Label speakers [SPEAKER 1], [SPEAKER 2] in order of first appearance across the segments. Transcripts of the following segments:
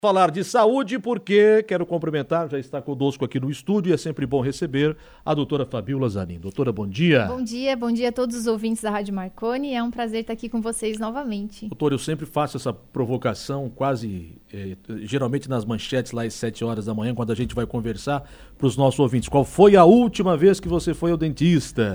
[SPEAKER 1] Falar de saúde porque quero cumprimentar, já está conosco aqui no estúdio e é sempre bom receber a doutora Fabíola Zanin. Doutora, bom dia.
[SPEAKER 2] Bom dia a todos os ouvintes da Rádio Marconi, é um prazer estar aqui com vocês novamente.
[SPEAKER 1] Doutora, eu sempre faço essa provocação geralmente nas manchetes lá às 7 horas da manhã, quando a gente vai conversar para os nossos ouvintes. Qual foi a última vez que você foi ao dentista?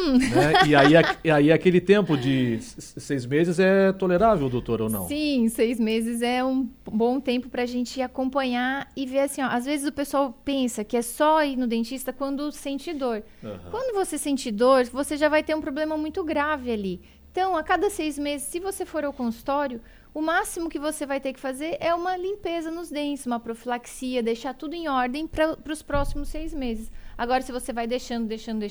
[SPEAKER 1] Né? E aí aquele tempo de 6 meses é tolerável, doutora, ou não?
[SPEAKER 2] Sim, 6 meses é um bom tempo para a gente acompanhar e ver assim, ó, às vezes o pessoal pensa que é só ir no dentista quando sente dor. Uhum. Quando você sente dor, você já vai ter um problema muito grave ali. Então, a cada 6 meses, se você for ao consultório, o máximo que você vai ter que fazer é uma limpeza nos dentes, uma profilaxia, deixar tudo em ordem para os próximos 6 meses. Agora, se você vai deixando,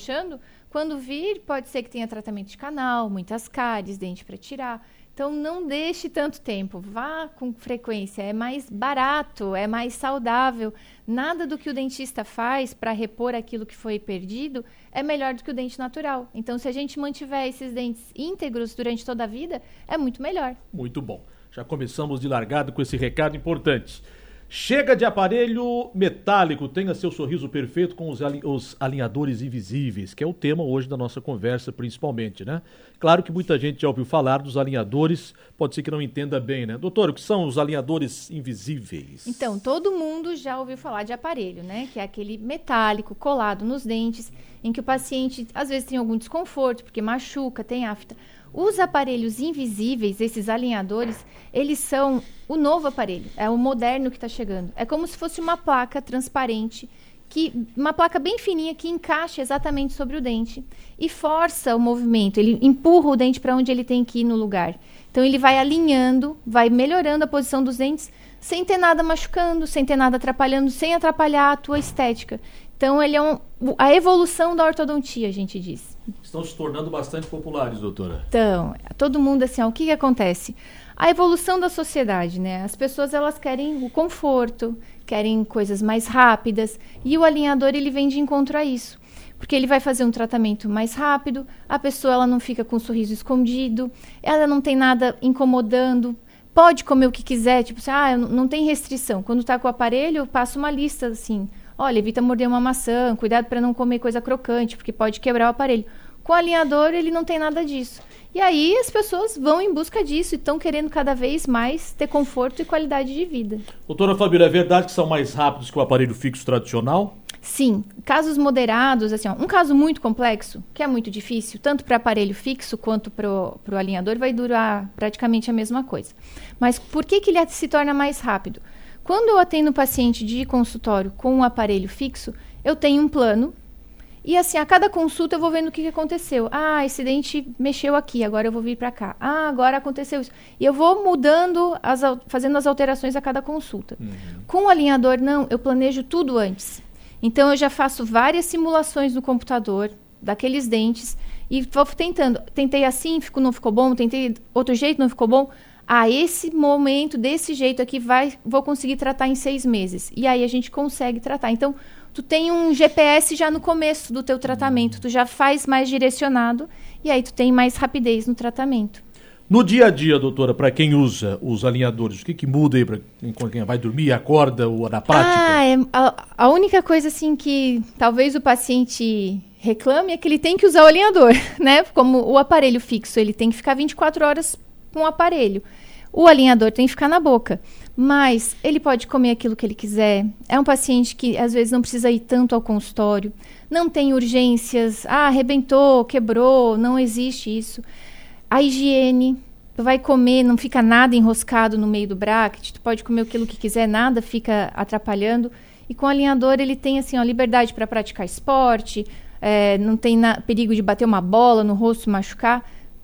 [SPEAKER 2] quando vir, pode ser que tenha tratamento de canal, muitas cáries, dente para tirar. Então, não deixe tanto tempo, vá com frequência, é mais barato, é mais saudável. Nada do que o dentista faz para repor aquilo que foi perdido é melhor do que o dente natural. Então, se a gente mantiver esses dentes íntegros durante toda a vida, é muito melhor.
[SPEAKER 1] Muito bom. Já começamos de largada com esse recado importante. Chega de aparelho metálico, tenha seu sorriso perfeito com os alinhadores invisíveis, que é o tema hoje da nossa conversa principalmente, né? Claro que muita gente já ouviu falar dos alinhadores, pode ser que não entenda bem, né? Doutor, o que são os alinhadores invisíveis?
[SPEAKER 2] Então, todo mundo já ouviu falar de aparelho, né? Que é aquele metálico colado nos dentes, em que o paciente às vezes tem algum desconforto, porque machuca, tem afta. Os aparelhos invisíveis, esses alinhadores, eles são o novo aparelho, é o moderno que está chegando. É como se fosse uma placa transparente, uma placa bem fininha que encaixa exatamente sobre o dente e força o movimento, ele empurra o dente para onde ele tem que ir no lugar. Então ele vai alinhando, vai melhorando a posição dos dentes, sem ter nada machucando, sem ter nada atrapalhando, sem atrapalhar a tua estética. Então ele é a evolução da ortodontia, a gente diz.
[SPEAKER 1] Estão se tornando bastante populares, doutora.
[SPEAKER 2] Então, todo mundo assim, o que acontece? A evolução da sociedade, né? As pessoas, elas querem o conforto, querem coisas mais rápidas, e o alinhador, ele vem de encontro a isso. Porque ele vai fazer um tratamento mais rápido, a pessoa, ela não fica com o sorriso escondido, ela não tem nada incomodando, pode comer o que quiser, tipo assim, não tem restrição. Quando tá com o aparelho, eu passo uma lista assim, olha, evita morder uma maçã, cuidado para não comer coisa crocante, porque pode quebrar o aparelho. Com o alinhador, ele não tem nada disso. E aí as pessoas vão em busca disso e estão querendo cada vez mais ter conforto e qualidade de vida.
[SPEAKER 1] Doutora Fabíola, é verdade que são mais rápidos que o aparelho fixo tradicional?
[SPEAKER 2] Sim, casos moderados, assim, um caso muito complexo, que é muito difícil, tanto para aparelho fixo quanto para o alinhador, vai durar praticamente a mesma coisa. Mas por que ele se torna mais rápido? Quando eu atendo o paciente de consultório com um aparelho fixo, eu tenho um plano e assim, a cada consulta eu vou vendo o que aconteceu. Esse dente mexeu aqui, agora eu vou vir para cá. Agora aconteceu isso. E eu vou mudando, fazendo as alterações a cada consulta. Uhum. Com o alinhador, não, eu planejo tudo antes. Então, eu já faço várias simulações no computador daqueles dentes e vou tentando. Tentei assim, não ficou bom, tentei outro jeito, não ficou bom. Esse momento, desse jeito aqui, vou conseguir tratar em 6 meses. E aí a gente consegue tratar. Então, tu tem um GPS já no começo do teu tratamento. Tu já faz mais direcionado e aí tu tem mais rapidez no tratamento.
[SPEAKER 1] No dia a dia, doutora, para quem usa os alinhadores, o que muda aí para quem vai dormir, acorda ou na prática?
[SPEAKER 2] A única coisa assim que talvez o paciente reclame é que ele tem que usar o alinhador, né? Como o aparelho fixo, ele tem que ficar 24 horas com o aparelho. O alinhador tem que ficar na boca, mas ele pode comer aquilo que ele quiser. É um paciente que às vezes não precisa ir tanto ao consultório, não tem urgências, arrebentou, quebrou, não existe isso. A higiene, tu vai comer, não fica nada enroscado no meio do bracket, tu pode comer aquilo que quiser, nada fica atrapalhando. E com o alinhador ele tem assim, liberdade para praticar esporte, não tem perigo de bater uma bola no rosto, machucar.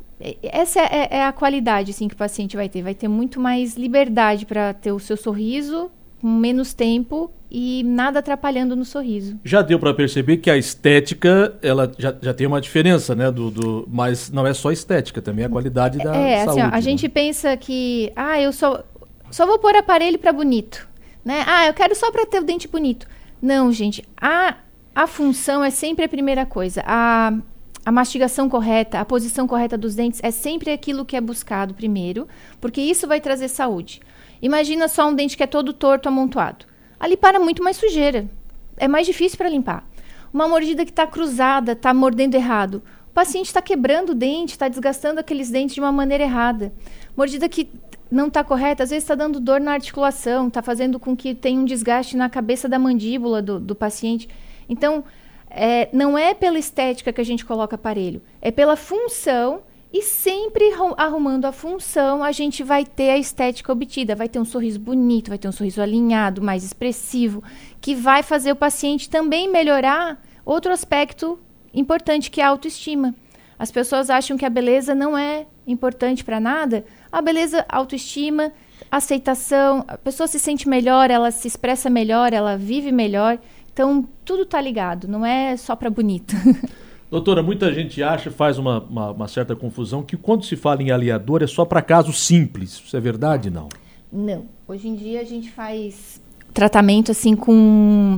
[SPEAKER 2] Essa é a qualidade assim, que o paciente vai ter muito mais liberdade para ter o seu sorriso com menos tempo e nada atrapalhando no sorriso.
[SPEAKER 1] Já deu para perceber que a estética, ela já tem uma diferença, né? Mas não é só estética, também é a qualidade da saúde.
[SPEAKER 2] Assim, a gente pensa que, eu só vou pôr aparelho para bonito, né? Eu quero só para ter o dente bonito. Não, gente, a função é sempre a primeira coisa. A mastigação correta, a posição correta dos dentes é sempre aquilo que é buscado primeiro, porque isso vai trazer saúde. Imagina só um dente que é todo torto, amontoado. Ali para muito mais sujeira. É mais difícil para limpar. Uma mordida que está cruzada, está mordendo errado. O paciente está quebrando o dente, está desgastando aqueles dentes de uma maneira errada. Mordida que não está correta, às vezes está dando dor na articulação, está fazendo com que tenha um desgaste na cabeça da mandíbula do paciente. Então, não é pela estética que a gente coloca aparelho, é pela função, e sempre arrumando a função, a gente vai ter a estética obtida, vai ter um sorriso bonito, vai ter um sorriso alinhado, mais expressivo, que vai fazer o paciente também melhorar outro aspecto importante, que é a autoestima. As pessoas acham que a beleza não é importante para nada. A beleza, autoestima, aceitação, a pessoa se sente melhor, ela se expressa melhor, ela vive melhor. Então, tudo está ligado, não é só para bonito.
[SPEAKER 1] Doutora, muita gente acha, faz uma certa confusão, que quando se fala em alinhador é só para casos simples. Isso é verdade, não?
[SPEAKER 2] Não. Hoje em dia a gente faz tratamento assim com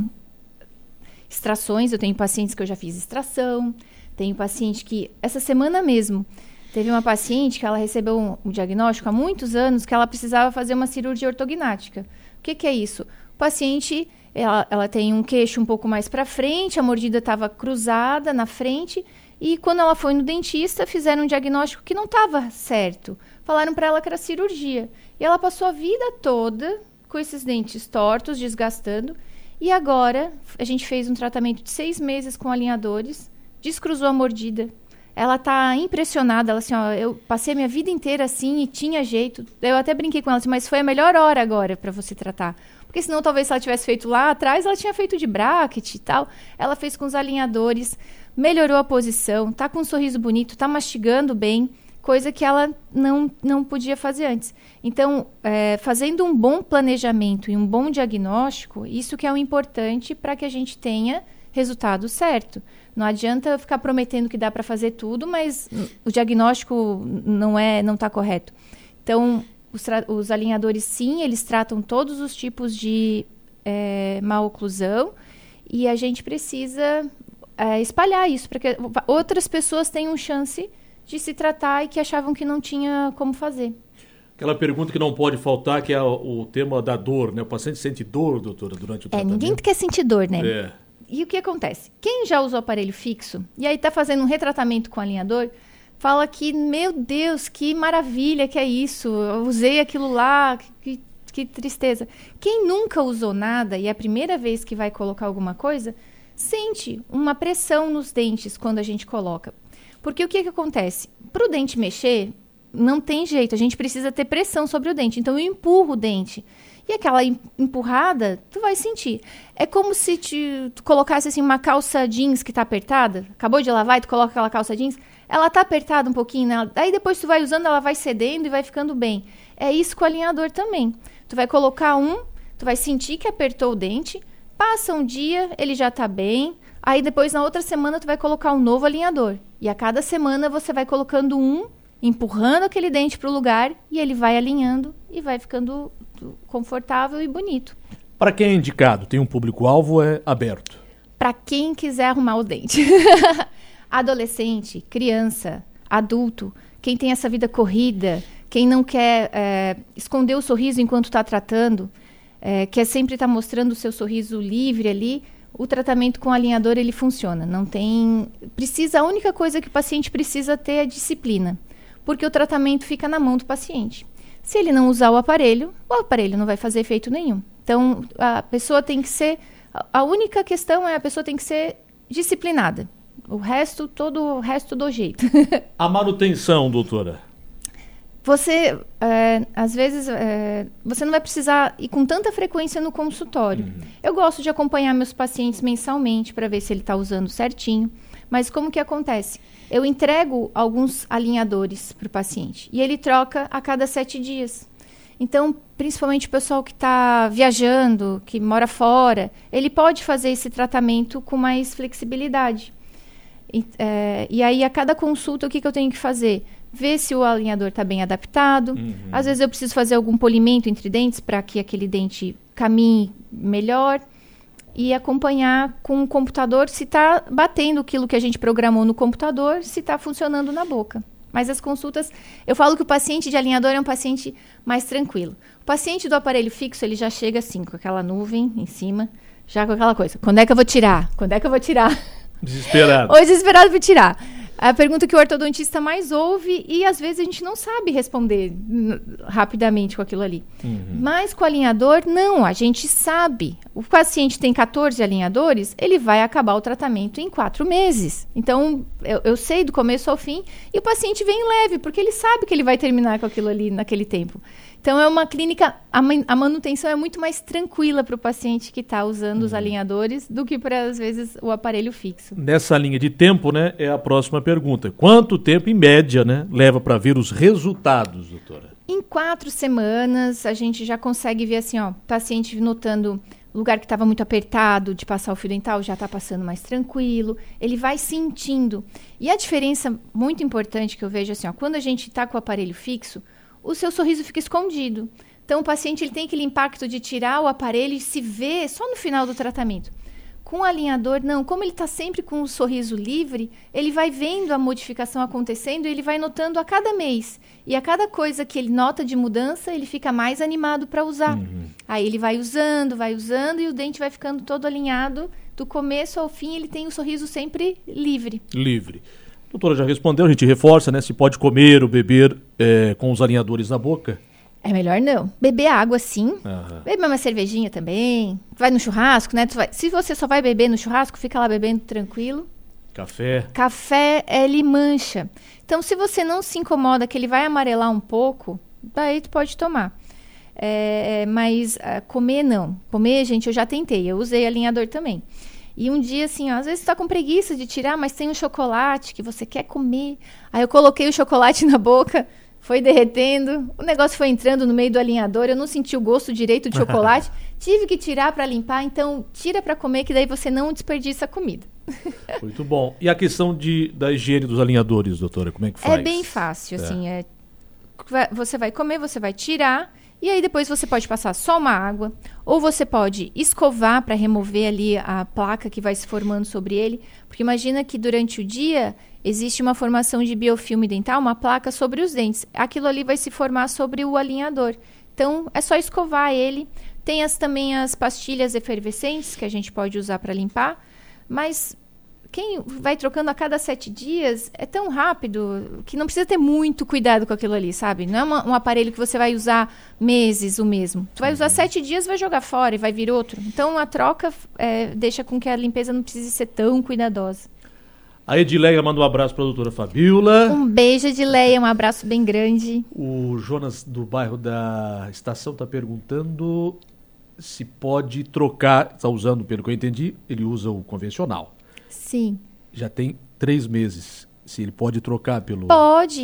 [SPEAKER 2] extrações. Eu tenho pacientes que eu já fiz extração. Tenho paciente que, essa semana mesmo, teve uma paciente que ela recebeu um diagnóstico há muitos anos que ela precisava fazer uma cirurgia ortognática. O que é isso? O paciente... Ela tem um queixo um pouco mais para frente, a mordida estava cruzada na frente, e quando ela foi no dentista, fizeram um diagnóstico que não estava certo. Falaram para ela que era cirurgia. E ela passou a vida toda com esses dentes tortos, desgastando, e agora a gente fez um tratamento de 6 meses com alinhadores, descruzou a mordida. Ela está impressionada, ela assim, ó, eu passei a minha vida inteira assim e tinha jeito. Eu até brinquei com ela assim, mas foi a melhor hora agora para você tratar. Porque senão talvez se ela tivesse feito lá atrás, ela tinha feito de bracket e tal. Ela fez com os alinhadores, melhorou a posição, tá com um sorriso bonito, tá mastigando bem, coisa que ela não podia fazer antes. Então, fazendo um bom planejamento e um bom diagnóstico, isso que é o importante para que a gente tenha resultado certo. Não adianta eu ficar prometendo que dá para fazer tudo, mas o diagnóstico não está correto. Então, os alinhadores, sim, eles tratam todos os tipos de maloclusão, e a gente precisa espalhar isso para que outras pessoas tenham chance de se tratar e que achavam que não tinha como fazer.
[SPEAKER 1] Aquela pergunta que não pode faltar, que é o tema da dor, né? O paciente sente dor, doutora, durante o tratamento?
[SPEAKER 2] Ninguém quer sentir dor, né? E o que acontece? Quem já usou aparelho fixo e aí está fazendo um retratamento com alinhador, fala que, meu Deus, que maravilha que é isso, eu usei aquilo lá, que tristeza. Quem nunca usou nada e é a primeira vez que vai colocar alguma coisa, sente uma pressão nos dentes quando a gente coloca. Porque o que acontece? Para o dente mexer, não tem jeito, a gente precisa ter pressão sobre o dente, então eu empurro o dente. E aquela empurrada, tu vai sentir. É como se tu colocasse assim, uma calça jeans que tá apertada. Acabou de lavar e tu coloca aquela calça jeans. Ela tá apertada um pouquinho, né? Aí depois tu vai usando, ela vai cedendo e vai ficando bem. É isso com o alinhador também. Tu vai colocar tu vai sentir que apertou o dente. Passa um dia, ele já tá bem. Aí depois, na outra semana, tu vai colocar um novo alinhador. E a cada semana você vai colocando empurrando aquele dente pro lugar, e ele vai alinhando e vai ficando confortável e bonito.
[SPEAKER 1] Para quem é indicado? Tem um público-alvo aberto?
[SPEAKER 2] Para quem quiser arrumar o dente. Adolescente, criança, adulto, quem tem essa vida corrida, quem não quer esconder o sorriso enquanto está tratando, quer sempre estar mostrando o seu sorriso livre ali, o tratamento com alinhador ele funciona. Não tem... A única coisa que o paciente precisa ter é disciplina, porque o tratamento fica na mão do paciente. Se ele não usar o aparelho não vai fazer efeito nenhum. Então, a pessoa tem que ser... A única questão é a pessoa tem que ser disciplinada. Todo o resto do jeito.
[SPEAKER 1] A manutenção, doutora?
[SPEAKER 2] Você, às vezes, você não vai precisar ir com tanta frequência no consultório. Eu gosto de acompanhar meus pacientes mensalmente para ver se ele está usando certinho. Mas como que acontece? Eu entrego alguns alinhadores para o paciente e ele troca a cada 7 dias. Então, principalmente o pessoal que está viajando, que mora fora, ele pode fazer esse tratamento com mais flexibilidade. E aí, a cada consulta, o que eu tenho que fazer? Ver se o alinhador está bem adaptado. Às vezes eu preciso fazer algum polimento entre dentes para que aquele dente caminhe melhor. E acompanhar com o computador se está batendo aquilo que a gente programou no computador, se está funcionando na boca. Mas as consultas, eu falo que o paciente de alinhador é um paciente mais tranquilo. O paciente do aparelho fixo, ele já chega assim, com aquela nuvem em cima, já com aquela coisa. Quando é que eu vou tirar? Quando é que eu vou tirar?
[SPEAKER 1] Desesperado.
[SPEAKER 2] Ou desesperado para tirar. A pergunta que o ortodontista mais ouve e às vezes a gente não sabe responder rapidamente com aquilo ali. Mas com o alinhador, não, a gente sabe. O paciente tem 14 alinhadores, ele vai acabar o tratamento em 4 meses. Então, eu sei do começo ao fim e o paciente vem leve, porque ele sabe que ele vai terminar com aquilo ali naquele tempo. Então, é uma clínica, a manutenção é muito mais tranquila para o paciente que está usando os alinhadores do que para, às vezes, o aparelho fixo.
[SPEAKER 1] Nessa linha de tempo, né, é a próxima pergunta. Quanto tempo, em média, né, leva para ver os resultados, doutora?
[SPEAKER 2] Em 4 semanas, a gente já consegue ver assim, ó, paciente notando o lugar que estava muito apertado de passar o fio dental, já está passando mais tranquilo. Ele vai sentindo. E a diferença muito importante que eu vejo assim, ó, quando a gente está com o aparelho fixo, o seu sorriso fica escondido. Então, o paciente ele tem aquele impacto de tirar o aparelho e se ver só no final do tratamento. Com o alinhador, não. Como ele está sempre com o sorriso livre, ele vai vendo a modificação acontecendo e ele vai notando a cada mês. E a cada coisa que ele nota de mudança, ele fica mais animado para usar. Aí ele vai usando e o dente vai ficando todo alinhado. Do começo ao fim, ele tem o sorriso sempre livre.
[SPEAKER 1] Livre. A doutora já respondeu, a gente reforça, né? Se pode comer ou beber com os alinhadores na boca?
[SPEAKER 2] É melhor não. Beber água, sim. Beber uma cervejinha também. Vai no churrasco, né? Se você só vai beber no churrasco, fica lá bebendo tranquilo.
[SPEAKER 1] Café.
[SPEAKER 2] Café, ele mancha. Então, se você não se incomoda que ele vai amarelar um pouco, daí tu pode tomar. Mas comer, não. Comer, gente, eu já tentei. Eu usei alinhador também. E um dia, assim, ó, às vezes você tá com preguiça de tirar, mas tem um chocolate que você quer comer. Aí eu coloquei o chocolate na boca, foi derretendo, o negócio foi entrando no meio do alinhador, eu não senti o gosto direito de chocolate, tive que tirar para limpar, então tira para comer, que daí você não desperdiça a comida.
[SPEAKER 1] Muito bom. E a questão da higiene dos alinhadores, doutora, como é que faz?
[SPEAKER 2] É bem fácil, assim, você vai comer, você vai tirar, e aí depois você pode passar só uma água, ou você pode escovar para remover ali a placa que vai se formando sobre ele, porque imagina que durante o dia existe uma formação de biofilme dental, uma placa sobre os dentes. Aquilo ali vai se formar sobre o alinhador. Então, é só escovar ele. Tem também as pastilhas efervescentes que a gente pode usar para limpar, mas quem vai trocando a cada 7 dias é tão rápido que não precisa ter muito cuidado com aquilo ali, sabe? Não é um aparelho que você vai usar meses o mesmo. Tu vai usar 7 dias, vai jogar fora e vai vir outro. Então, a troca deixa com que a limpeza não precise ser tão cuidadosa.
[SPEAKER 1] A Edileia manda um abraço para a doutora Fabíola.
[SPEAKER 2] Um beijo, Edileia, um abraço bem grande.
[SPEAKER 1] O Jonas, do bairro da Estação, está perguntando se pode trocar, está usando, pelo que eu entendi, ele usa o convencional.
[SPEAKER 2] Sim.
[SPEAKER 1] Já tem 3 meses. Se ele pode trocar pelo...
[SPEAKER 2] Pode,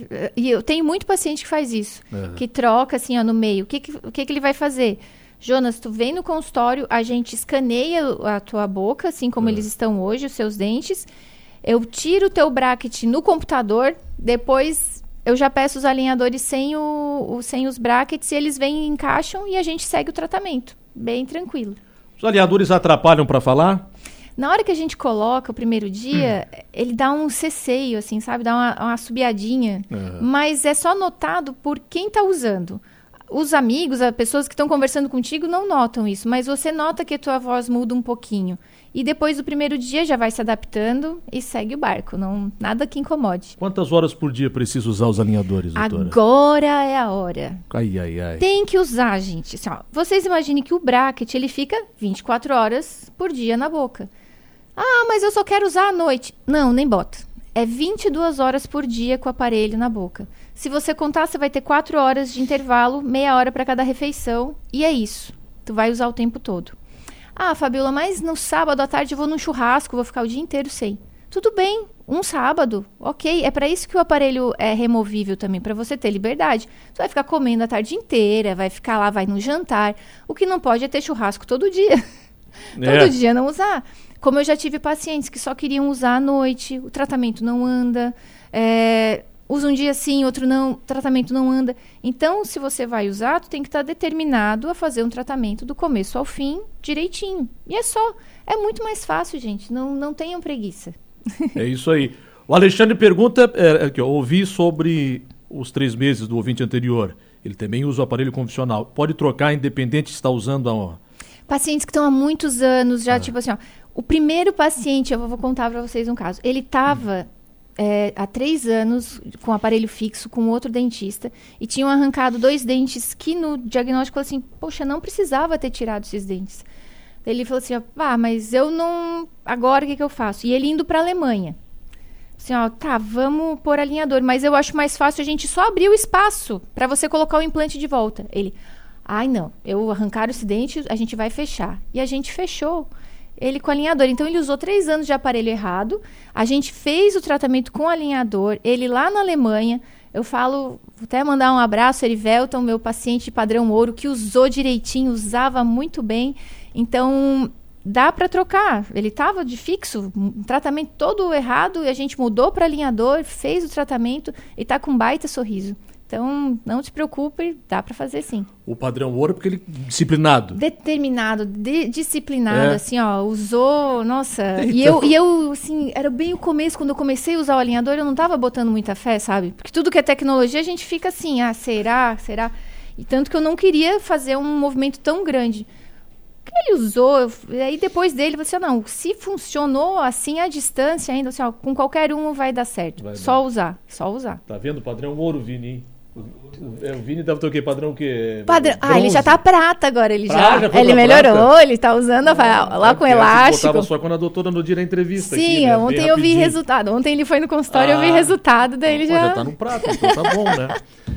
[SPEAKER 2] e eu tenho muito paciente que faz isso, que troca assim, ó, no meio. O que ele vai fazer? Jonas, tu vem no consultório, a gente escaneia a tua boca, assim como eles estão hoje, os seus dentes. Eu tiro o teu bracket no computador, depois eu já peço os alinhadores sem os brackets, e eles vêm e encaixam e a gente segue o tratamento. Bem tranquilo.
[SPEAKER 1] Os alinhadores atrapalham para falar?
[SPEAKER 2] Na hora que a gente coloca o primeiro dia, ele dá um ceceio, assim, sabe? Dá uma subiadinha. Mas é só notado por quem está usando. Os amigos, as pessoas que estão conversando contigo não notam isso, mas você nota que a tua voz muda um pouquinho. E depois do primeiro dia já vai se adaptando e segue o barco. Nada que incomode.
[SPEAKER 1] Quantas horas por dia precisa usar os alinhadores, doutora?
[SPEAKER 2] Agora é a hora.
[SPEAKER 1] Ai, ai, ai.
[SPEAKER 2] Tem que usar, gente. Assim, ó, vocês imaginem que o bracket ele fica 24 horas por dia na boca. Ah, mas eu só quero usar à noite. Não, nem bota. É 22 horas por dia com o aparelho na boca. Se você contar, você vai ter 4 horas de intervalo, meia hora para cada refeição. E é isso. Tu vai usar o tempo todo. Ah, Fabíola, mas no sábado à tarde eu vou num churrasco, vou ficar o dia inteiro sem. Tudo bem, um sábado, ok. É para isso que o aparelho é removível também, para você ter liberdade. Você vai ficar comendo a tarde inteira, vai ficar lá, vai no jantar. O que não pode é ter churrasco todo dia. Todo dia não usar. Como eu já tive pacientes que só queriam usar à noite, o tratamento não anda. Usa um dia sim, outro não, o tratamento não anda. Então, se você vai usar, tu tem que estar determinado a fazer um tratamento do começo ao fim, direitinho. E é só. É muito mais fácil, gente. Não tenham preguiça.
[SPEAKER 1] É isso aí. O Alexandre pergunta, aqui, ó, ouvi sobre os 3 meses do ouvinte anterior. Ele também usa o aparelho convencional. Pode trocar independente se está usando a...
[SPEAKER 2] Pacientes que estão há muitos anos já, tipo assim, ó, o primeiro paciente, eu vou contar para vocês um caso. Ele estava há 3 anos com aparelho fixo, com outro dentista, e tinham arrancado 2 dentes que no diagnóstico falou assim, poxa, não precisava ter tirado esses dentes. Ele falou assim, mas eu não... Agora o que eu faço? E ele indo para a Alemanha. Assim, ó, tá, vamos pôr alinhador, mas eu acho mais fácil a gente só abrir o espaço para você colocar o implante de volta. Ele... Ai, não, eu arrancar esse dente, a gente vai fechar. E a gente fechou ele com alinhador. Então, ele usou 3 anos de aparelho errado. A gente fez o tratamento com alinhador. Ele lá na Alemanha, eu falo, vou até mandar um abraço, Erivelton, meu paciente padrão ouro, que usou direitinho, usava muito bem. Então, dá para trocar. Ele estava de fixo, um tratamento todo errado, e a gente mudou para alinhador, fez o tratamento e está com um baita sorriso. Então, não te preocupe, dá para fazer sim.
[SPEAKER 1] O padrão ouro, porque ele é disciplinado.
[SPEAKER 2] Determinado, disciplinado, assim, ó, usou, nossa. Então... E eu, assim, era bem o começo, quando eu comecei a usar o alinhador, eu não tava botando muita fé, sabe? Porque tudo que é tecnologia, a gente fica assim, será? E tanto que eu não queria fazer um movimento tão grande. Ele usou, aí depois dele, você não, se funcionou assim à distância ainda, assim, ó, com qualquer um vai dar certo. Só usar.
[SPEAKER 1] Tá vendo? Padrão ouro, Vini. O Vini deve ter o quê? Padrão o quê?
[SPEAKER 2] Ele já tá prata agora. Ele
[SPEAKER 1] já
[SPEAKER 2] melhorou,
[SPEAKER 1] prata.
[SPEAKER 2] Ele tá usando lá com elástico.
[SPEAKER 1] Botava só quando a doutora Nodira a entrevista.
[SPEAKER 2] Sim,
[SPEAKER 1] aqui, né?
[SPEAKER 2] Ontem eu vi resultado. Ontem ele foi no consultório, eu vi resultado dele já.
[SPEAKER 1] Já tá no prato, então tá bom, né?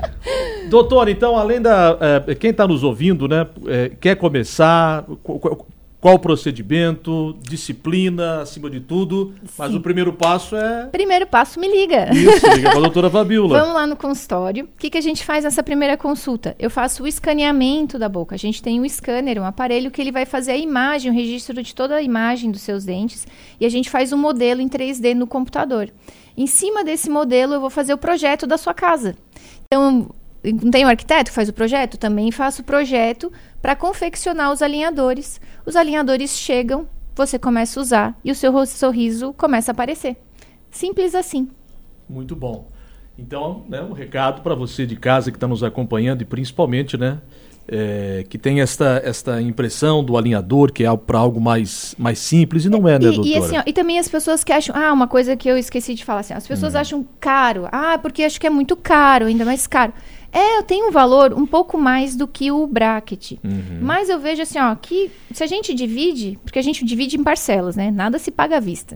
[SPEAKER 1] Doutor, então, além quem tá nos ouvindo, né? Quer começar... Qual o procedimento, disciplina, acima de tudo. Sim. Mas o primeiro passo é...
[SPEAKER 2] Primeiro passo, me liga.
[SPEAKER 1] Isso, liga para a doutora Fabíola.
[SPEAKER 2] Vamos lá no consultório. O que a gente faz nessa primeira consulta? Eu faço o escaneamento da boca. A gente tem um scanner, um aparelho que ele vai fazer a imagem, o registro de toda a imagem dos seus dentes. E a gente faz um modelo em 3D no computador. Em cima desse modelo, eu vou fazer o projeto da sua casa. Então... Não tem um arquiteto que faz o projeto? Também faço o projeto para confeccionar os alinhadores. Os alinhadores chegam, você começa a usar e o seu sorriso começa a aparecer. Simples assim.
[SPEAKER 1] Muito bom. Então, né, um recado para você de casa que está nos acompanhando e principalmente, né, que tem esta impressão do alinhador, que é para algo mais simples, e não é, né, doutora?
[SPEAKER 2] E, assim, e também as pessoas que acham... uma coisa que eu esqueci de falar, assim, as pessoas acham caro. Porque acho que é muito caro, ainda mais caro. Eu tenho um valor um pouco mais do que o bracket. Mas eu vejo assim, que se a gente divide, porque a gente divide em parcelas, né? Nada se paga à vista.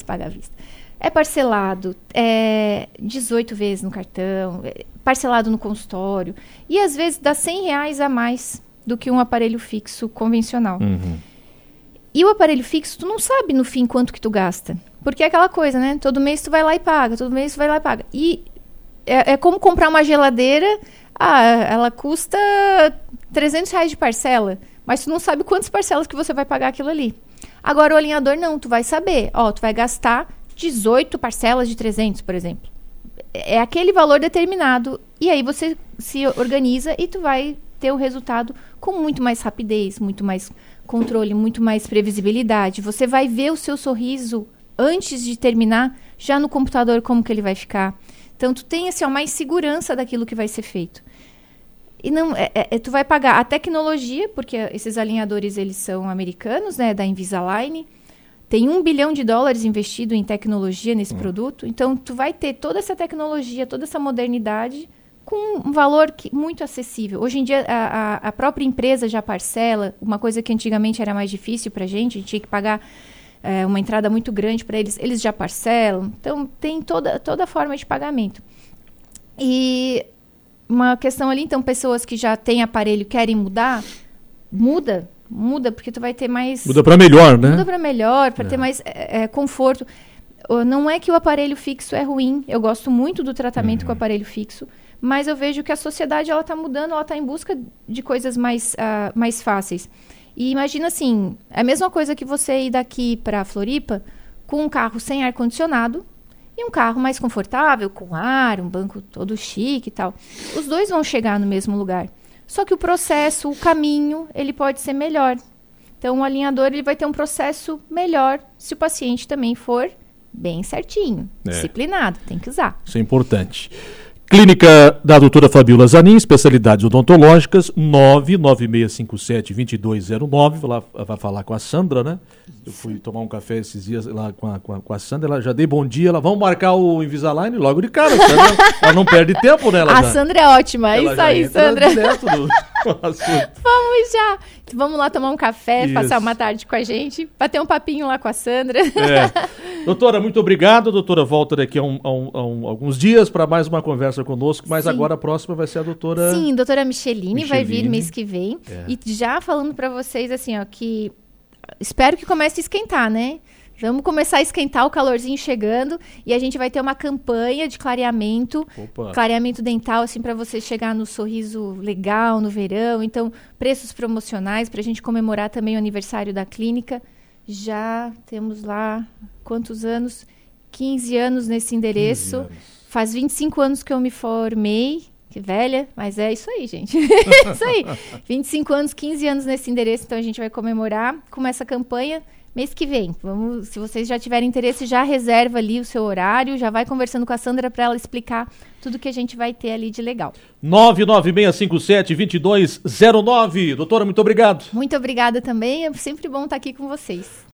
[SPEAKER 2] É parcelado, 18 vezes no cartão, parcelado no consultório. E às vezes dá R$100 a mais do que um aparelho fixo convencional. E o aparelho fixo, tu não sabe no fim quanto que tu gasta. Porque é aquela coisa, né? Todo mês tu vai lá e paga, E é como comprar uma geladeira, ela custa R$300 de parcela, mas tu não sabe quantas parcelas que você vai pagar aquilo ali. Agora o alinhador não, tu vai saber, tu vai gastar 18 parcelas de 300, por exemplo. É aquele valor determinado, e aí você se organiza e tu vai ter o resultado com muito mais rapidez, muito mais controle, muito mais previsibilidade. Você vai ver o seu sorriso antes de terminar, já no computador, como que ele vai ficar. Então, tu tem assim, mais segurança daquilo que vai ser feito. E não, tu vai pagar a tecnologia, porque esses alinhadores, eles são americanos, né, da Invisalign. Tem $1 bilhão investido em tecnologia nesse produto. Então, tu vai ter toda essa tecnologia, toda essa modernidade com um valor muito acessível. Hoje em dia, a própria empresa já parcela, uma coisa que antigamente era mais difícil para a gente tinha que pagar uma entrada muito grande para eles, eles já parcelam. Então, tem toda forma de pagamento. E uma questão ali, então, pessoas que já têm aparelho querem mudar, muda, porque tu vai ter mais...
[SPEAKER 1] Muda para melhor, né?
[SPEAKER 2] Muda para melhor, para ter mais conforto. Não é que o aparelho fixo é ruim, eu gosto muito do tratamento com o aparelho fixo, mas eu vejo que a sociedade está mudando, ela está em busca de coisas mais fáceis. E imagina assim, é a mesma coisa que você ir daqui para Floripa com um carro sem ar-condicionado e um carro mais confortável, com ar, um banco todo chique e tal. Os dois vão chegar no mesmo lugar. Só que o processo, o caminho, ele pode ser melhor. Então, o alinhador ele vai ter um processo melhor se o paciente também for bem certinho, disciplinado, tem que usar.
[SPEAKER 1] Isso é importante. Clínica da doutora Fabíola Zanin, especialidades odontológicas, 99657-2209. Vai falar com a Sandra, né? Eu fui tomar um café esses dias lá com a Sandra, ela já dei bom dia, vamos marcar o Invisalign logo de cara. Sandra, ela não perde tempo, né?
[SPEAKER 2] Sandra é ótima, é isso aí, Sandra. Vamos já. Vamos lá tomar um café, passar uma tarde com a gente, bater um papinho lá com a Sandra.
[SPEAKER 1] Doutora, muito obrigado. A doutora volta daqui a alguns dias para mais uma conversa conosco, mas agora a próxima vai ser a doutora...
[SPEAKER 2] Sim, doutora Micheline vai vir mês que vem. E já falando para vocês, assim, ó, que espero que comece a esquentar, né? Vamos começar a esquentar, o calorzinho chegando, e a gente vai ter uma campanha de clareamento dental, assim, para você chegar no sorriso legal no verão. Então, preços promocionais para a gente comemorar também o aniversário da clínica. Já temos lá, quantos anos? 15 anos nesse endereço. Faz 25 anos que eu me formei. Que velha, mas é isso aí, gente. É isso aí. 25 anos, 15 anos nesse endereço, então a gente vai comemorar com essa campanha mês que vem. Vamos, se vocês já tiverem interesse, já reserva ali o seu horário, já vai conversando com a Sandra para ela explicar tudo que a gente vai ter ali de legal.
[SPEAKER 1] 99657-2209. Doutora, muito obrigado.
[SPEAKER 2] Muito obrigada também, é sempre bom estar aqui com vocês.